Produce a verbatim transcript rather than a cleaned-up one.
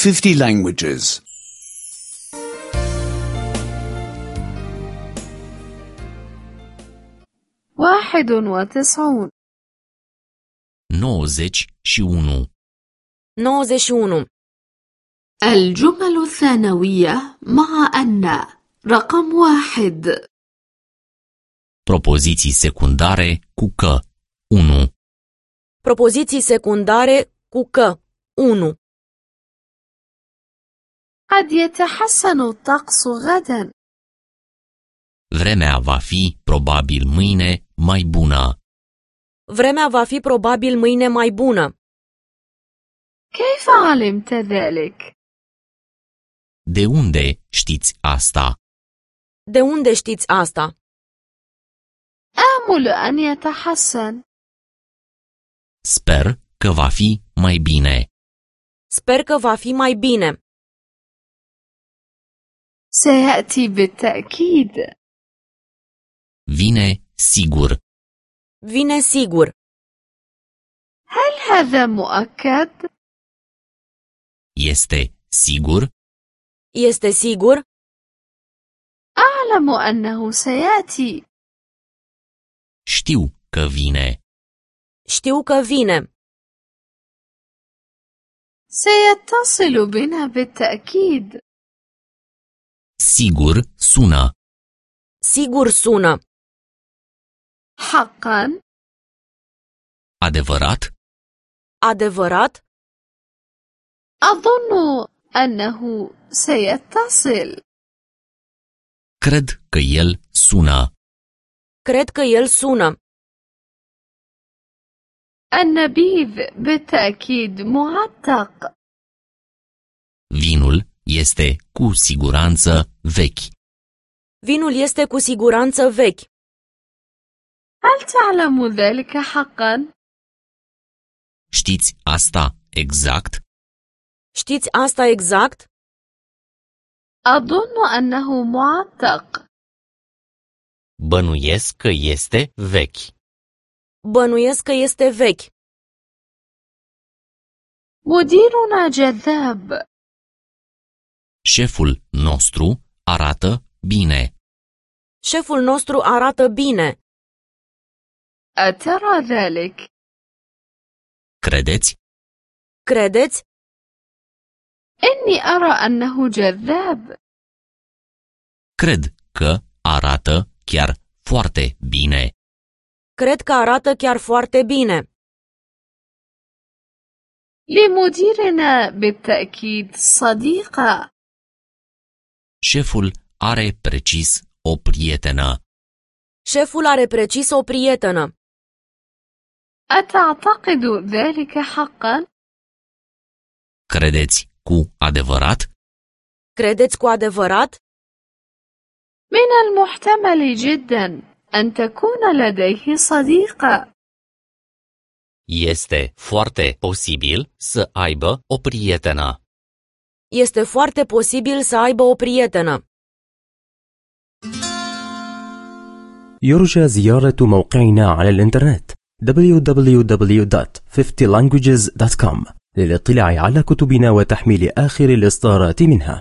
fifty languages. واحد وتسعون nouăzeci și unu. nouăzeci și unu. الجمل الثانوية مع أن رقم واحد. Propoziții secundare cu că. unu. Propoziții secundare cu că. unu. قد يتحسن الطقس غدا. Vremea va fi probabil mâine mai bună. Vremea va fi probabil mâine mai bună. كيف علمت ذلك؟ De unde știți asta? De unde știți asta? آمل أن يتحسن. Sper că va fi mai bine. Sper că va fi mai bine. سيأتي بالتأكيد. Vine sigur. Vine sigur. هل هذا مؤكد؟ Este sigur? Este sigur? أعلم أنه سيأتي. Știu că vine. Știu că vine. سيتصل بنا بالتأكيد. Sigur sună. Sigur sună. حقا؟ Adevărat? Adevărat? أظن أنه سيتصل. Cred că el sună. Cred că el sună. النبيذ بالتأكيد معتق. Vinul este cu siguranță vechi. Vinul este cu siguranță vechi. هل تعلم ذلك حقا؟ Știți asta exact? Știți asta exact? أظن أنه معتق. Bănuiesc că este vechi. Bănuiesc că este vechi. مديرنا جذاب. Șeful nostru arată bine. Șeful nostru arată bine. أترى ذلك؟ Credeți? Credeți? إني أرى أنه جذاب. Cred că arată chiar foarte bine. Cred că arată chiar foarte bine. لمديرنا بالتأكيد صديقة. Șeful are precis o prietenă. Șeful are precis o prietenă. أتعتقد ذلك حقا؟ Credeți cu adevărat? Credeți cu adevărat? من المحتمل جدا أن تكون لديه صديقة. Este foarte posibil să aibă o prietenă. Este foarte posibil să aibă o prietenă. يرجى زيارة موقعنا على الإنترنت دبليو دبليو دبليو دوت fifty languages دوت كوم للاطلاع على كتبنا وتحميل آخر الإصدارات منها.